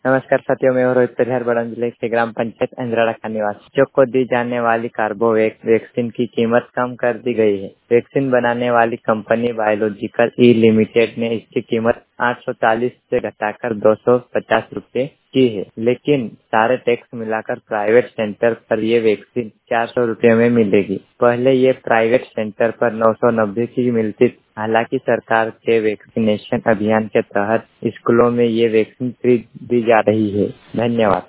नमस्कार साथियों, मैं रोहित परिहर बड़न जिले के ग्राम पंचायत इंद्राड़ा का निवासी। बच्चों को दी जाने वाली कार्बोवैक्स वैक्सीन की कीमत कम कर दी गई है। वैक्सीन बनाने वाली कंपनी बायोलॉजिकल ई लिमिटेड ने इसकी कीमत 840 से घटाकर 250 रुपए की है, लेकिन सारे टैक्स मिलाकर प्राइवेट सेंटर पर ये वैक्सीन 400 रुपए में मिलेगी। पहले ये प्राइवेट सेंटर पर 990 की मिलती। हालांकि सरकार के वैक्सीनेशन अभियान के तहत स्कूलों में ये वैक्सीन फ्री दी जा रही है। धन्यवाद।